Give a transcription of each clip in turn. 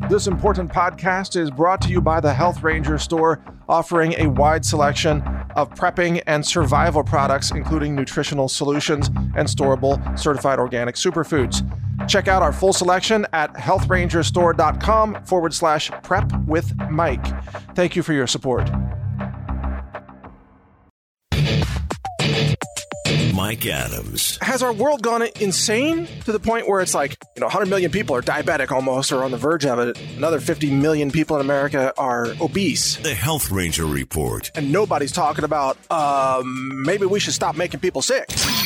This important podcast is brought to you by the Health Ranger store, offering a wide selection of prepping and survival products, including nutritional solutions and storable certified organic superfoods. Check out our full selection at healthrangerstore.com/prep with Mike. Thank you for your support. Mike Adams. Has our world gone insane to the point where it's like, 100 million people are diabetic almost or on the verge of it? Another 50 million people in America are obese. The Health Ranger Report. And nobody's talking about, maybe we should stop making people sick.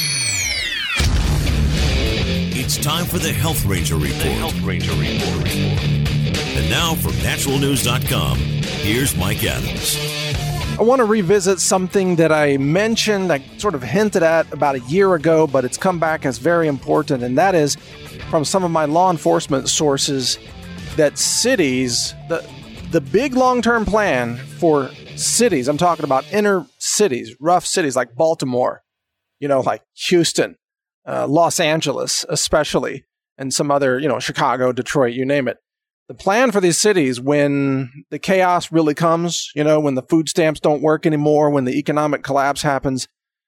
It's time for the Health Ranger Report. The Health Ranger Report. And now from naturalnews.com, here's Mike Adams. I want to revisit something that I mentioned, I sort of hinted at about a year ago, but it's come back as very important, and that is from some of my law enforcement sources that cities, the big long-term plan for cities, I'm talking about inner cities, rough cities like Baltimore, like Houston, Los Angeles especially, and some other, Chicago, Detroit, you name it. The plan for these cities, when the chaos really comes, when the food stamps don't work anymore, when the economic collapse happens,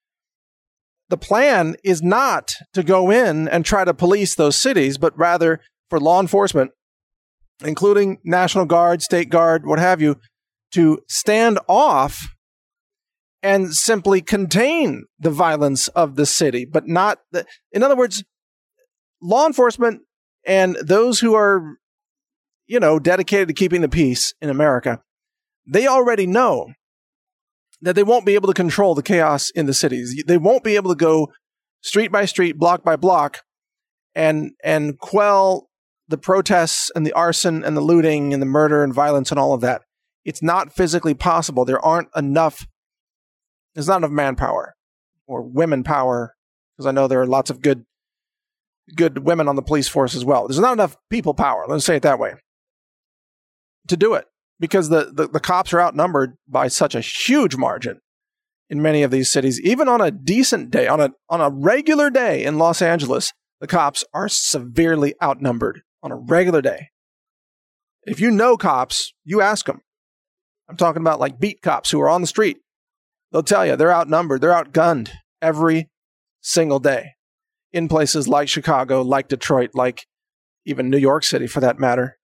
the plan is not to go in and try to police those cities, but rather for law enforcement, including National Guard, State Guard, what have you, to stand off and simply contain the violence of the city, but not in other words, law enforcement and those who are dedicated to keeping the peace in America, they already know that they won't be able to control the chaos in the cities. They won't be able to go street by street, block by block, and quell the protests and the arson and the looting and the murder and violence and all of that. It's not physically possible. There's not enough manpower or women power, because I know there are lots of good women on the police force as well. There's not enough people power, let's say it that way, to do it, because the cops are outnumbered by such a huge margin in many of these cities. Even on a decent day, on a regular day in Los Angeles, the cops are severely outnumbered on a regular day. If you know cops, you ask them. I'm talking about like beat cops who are on the street. They'll tell you they're outnumbered, they're outgunned every single day in places like Chicago, like Detroit, like even New York City for that matter.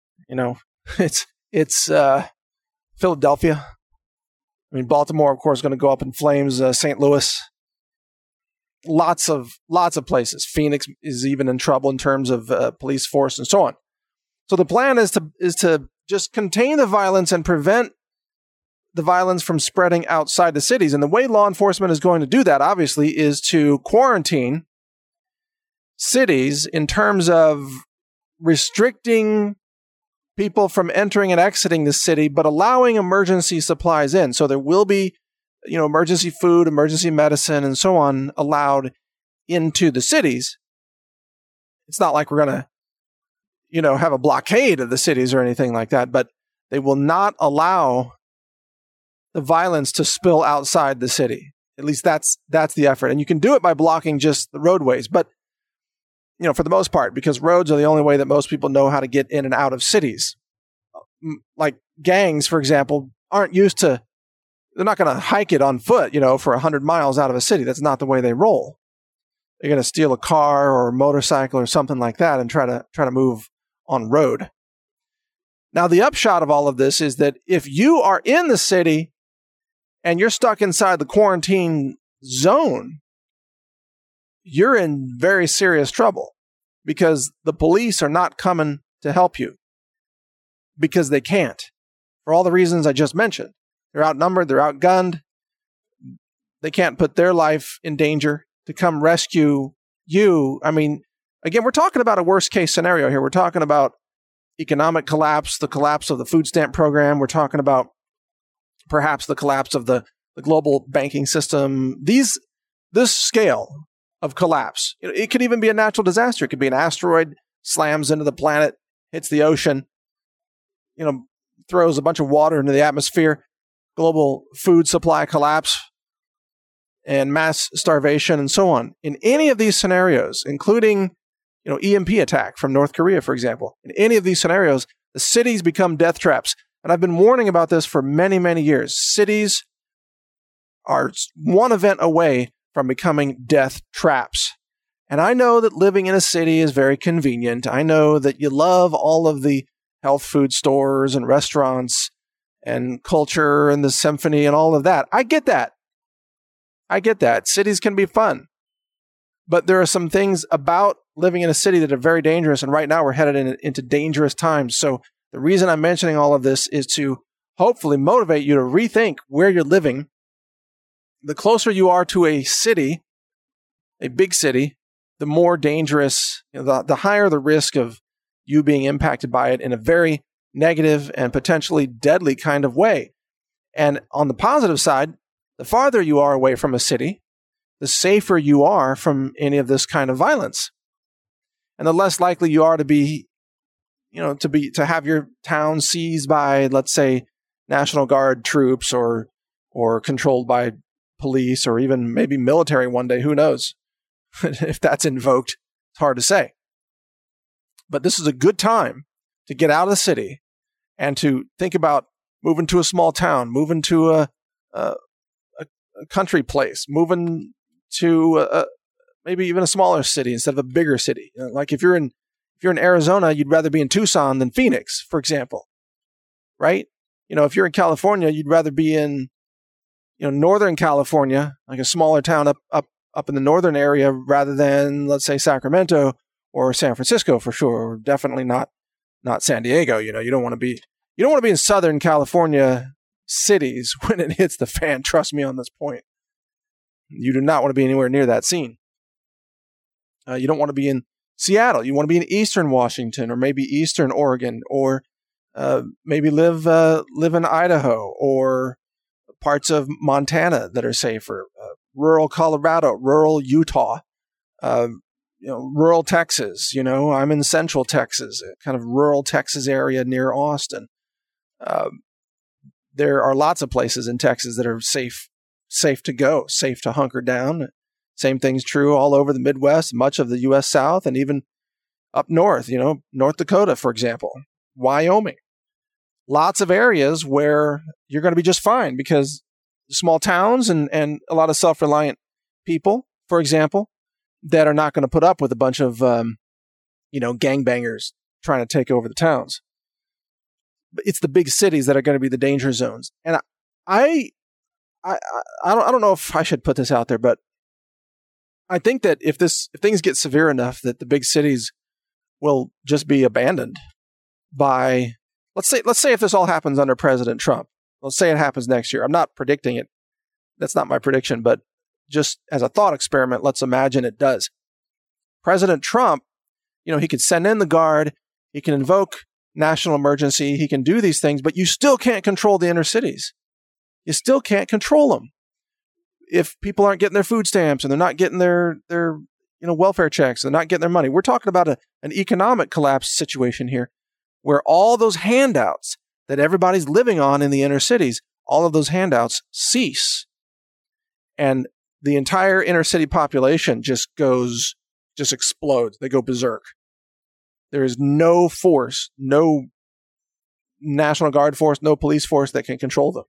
It's Philadelphia. I mean, Baltimore, of course, is going to go up in flames. St. Louis, lots of places. Phoenix is even in trouble in terms of police force and so on. So the plan is to just contain the violence and prevent the violence from spreading outside the cities. And the way law enforcement is going to do that, obviously, is to quarantine cities in terms of restricting people from entering and exiting the city, but allowing emergency supplies in. So there will be, emergency food, emergency medicine, and so on allowed into the cities. It's not like we're going to, have a blockade of the cities or anything like that, but they will not allow the violence to spill outside the city. At least that's the effort. And you can do it by blocking just the roadways, but for the most part, because roads are the only way that most people know how to get in and out of cities. Like gangs, for example, they're not going to hike it on foot, for 100 miles out of a city. That's not the way they roll. They're going to steal a car or a motorcycle or something like that and try to move on road. Now, the upshot of all of this is that if you are in the city and you're stuck inside the quarantine zone, you're in very serious trouble, because the police are not coming to help you because they can't, for all the reasons I just mentioned. They're outnumbered, they're outgunned. They can't put their life in danger to come rescue you. I mean, again, we're talking about a worst case scenario here. We're talking about economic collapse, the collapse of the food stamp program. We're talking about perhaps the collapse of the global banking system. This scale of collapse. It could even be a natural disaster. It could be an asteroid slams into the planet, hits the ocean, throws a bunch of water into the atmosphere, global food supply collapse, and mass starvation, and so on. In any of these scenarios, including EMP attack from North Korea, for example, in any of these scenarios, The cities become death traps. And I've been warning about this for many, many years. Cities are one event away from becoming death traps. And I know that living in a city is very convenient. I know that you love all of the health food stores and restaurants and culture and the symphony and all of that. I get that. Cities can be fun. But there are some things about living in a city that are very dangerous. And right now we're headed into dangerous times. So the reason I'm mentioning all of this is to hopefully motivate you to rethink where you're living. The closer you are to a city, a big city, the more dangerous, the higher the risk of you being impacted by it in a very negative and potentially deadly kind of way. And on the positive side, the farther you are away from a city, the safer you are from any of this kind of violence. And the less likely you are to have your town seized by, let's say, National Guard troops or controlled by police or even maybe military one day. Who knows? If that's invoked, it's hard to say. But this is a good time to get out of the city and to think about moving to a small town, moving to a country place, moving to maybe even a smaller city instead of a bigger city. Like if you're in Arizona, you'd rather be in Tucson than Phoenix, for example, right? If you're in California, you'd rather be in Northern California, like a smaller town up in the northern area, rather than, let's say, Sacramento or San Francisco for sure, or definitely not San Diego. You don't want to be in Southern California cities when it hits the fan. Trust me on this point. You do not want to be anywhere near that scene. You don't want to be in Seattle. You want to be in Eastern Washington or maybe Eastern Oregon, or maybe live in Idaho or parts of Montana that are safer, rural Colorado, rural Utah, rural Texas. I'm in Central Texas, kind of rural Texas area near Austin. There are lots of places in Texas that are safe to go, safe to hunker down. Same thing's true all over the Midwest, much of the U.S. South, and even up north, North Dakota, for example, Wyoming. Lots of areas where you're going to be just fine because small towns and a lot of self-reliant people, for example, that are not going to put up with a bunch of, gangbangers trying to take over the towns. But it's the big cities that are going to be the danger zones. And I don't know if I should put this out there, but I think that if things get severe enough that the big cities will just be abandoned by, let's say if this all happens under President Trump, let's say it happens next year. I'm not predicting it. That's not my prediction, but just as a thought experiment, let's imagine it does. President Trump, he could send in the Guard, he can invoke national emergency, he can do these things, but you still can't control the inner cities. You still can't control them. If people aren't getting their food stamps and they're not getting their welfare checks, they're not getting their money. We're talking about an economic collapse situation here, where all those handouts that everybody's living on in the inner cities, all of those handouts cease. And the entire inner city population just explodes. They go berserk. There is no force, no National Guard force, no police force that can control them.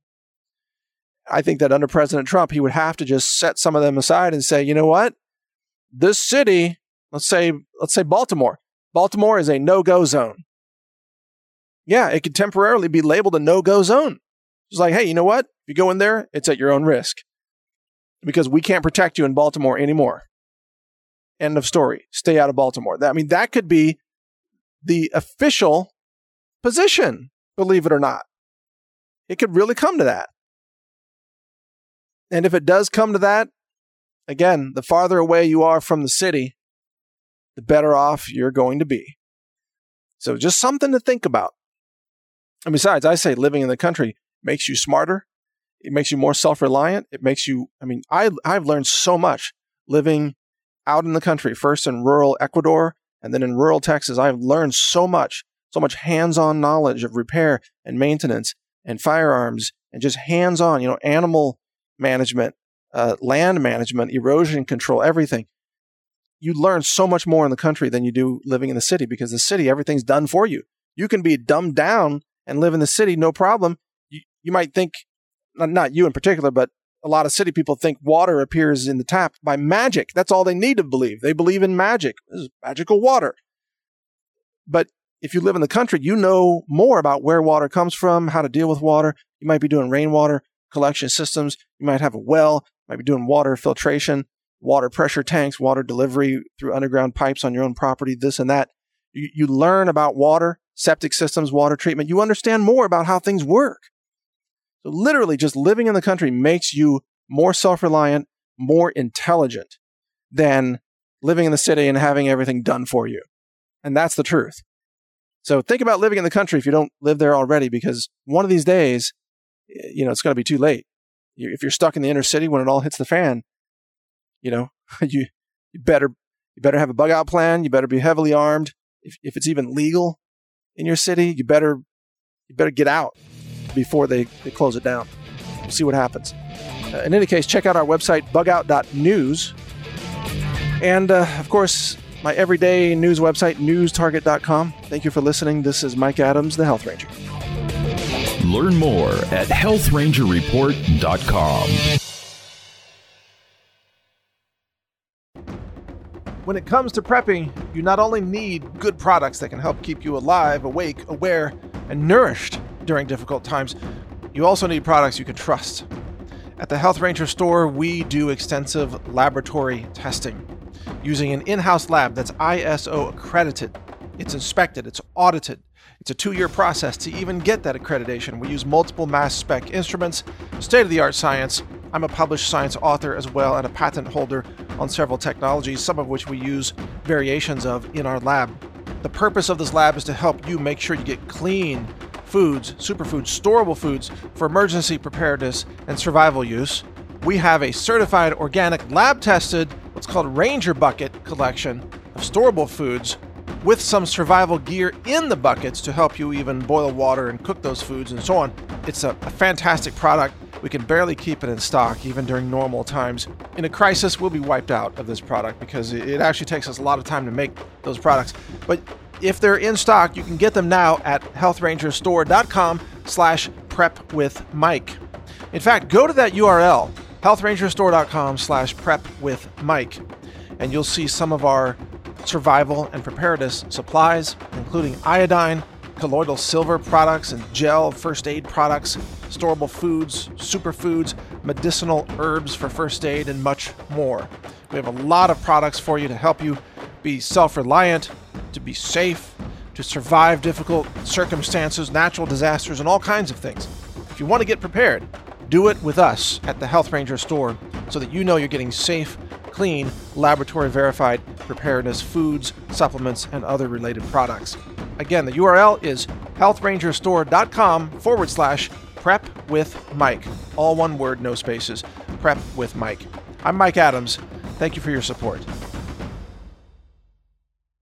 I think that under President Trump, he would have to just set some of them aside and say, you know what? This city, let's say Baltimore. Baltimore is a no-go zone. Yeah, it could temporarily be labeled a no-go zone. It's like, hey, you know what? If you go in there, it's at your own risk. Because we can't protect you in Baltimore anymore. End of story. Stay out of Baltimore. That could be the official position, believe it or not. It could really come to that. And if it does come to that, again, the farther away you are from the city, the better off you're going to be. So just something to think about. And besides, I say living in the country makes you smarter. It makes you more self-reliant. It makes you, I've learned so much living out in the country, first in rural Ecuador and then in rural Texas. I've learned so much hands-on knowledge of repair and maintenance and firearms and just hands-on, animal management, land management, erosion control, everything. You learn so much more in the country than you do living in the city, because the city, everything's done for you. You can be dumbed down and live in the city, no problem. You might think, not you in particular, but a lot of city people think water appears in the tap by magic. That's all they need to believe. They believe in magic. This is magical water. But if you live in the country, you know more about where water comes from, how to deal with water. You might be doing rainwater collection systems. You might have a well. You might be doing water filtration, water pressure tanks, water delivery through underground pipes on your own property, this and that. You learn about water, septic systems, water treatment. You understand more about how things work. So literally just living in the country makes you more self-reliant, more intelligent than living in the city and having everything done for you. And that's the truth. So think about living in the country if you don't live there already, because one of these days, it's going to be too late. If you're stuck in the inner city when it all hits the fan, you better have a bug out plan. You better be heavily armed. If it's even legal in your city, you better get out before they close it down. We'll see what happens. In any case, check out our website, bugout.news. And, of course, my everyday news website, newstarget.com. Thank you for listening. This is Mike Adams, the Health Ranger. Learn more at healthrangerreport.com. When it comes to prepping, you not only need good products that can help keep you alive, awake, aware, and nourished during difficult times, you also need products you can trust. At the Health Ranger store, we do extensive laboratory testing using an in-house lab that's ISO accredited. It's inspected, it's audited. It's a 2-year process to even get that accreditation. We use multiple mass spec instruments, state-of-the-art science. I'm a published science author as well and a patent holder on several technologies, some of which we use variations of in our lab. The purpose of this lab is to help you make sure you get clean foods, superfoods, storable foods for emergency preparedness and survival use. We have a certified organic lab-tested, what's called Ranger Bucket collection of storable foods with some survival gear in the buckets to help you even boil water and cook those foods and so on. It's a fantastic product. We can barely keep it in stock even during normal times. In a crisis, we'll be wiped out of this product because it actually takes us a lot of time to make those products. But if they're in stock, you can get them now at healthrangerstore.com/prepwithmike. In fact, go to that URL, healthrangerstore.com/prepwithmike, and you'll see some of our survival and preparedness supplies, including iodine, colloidal silver products and gel first aid products, storable foods, superfoods, medicinal herbs for first aid, and much more. We have a lot of products for you to help you be self-reliant, to be safe, to survive difficult circumstances, natural disasters, and all kinds of things. If you want to get prepared, do it with us at the Health Ranger store so that you know you're getting safe, clean, laboratory-verified preparedness foods, supplements, and other related products. Again, the URL is healthrangerstore.com/prepwithmike. All one word, no spaces. Prep with Mike. I'm Mike Adams. Thank you for your support.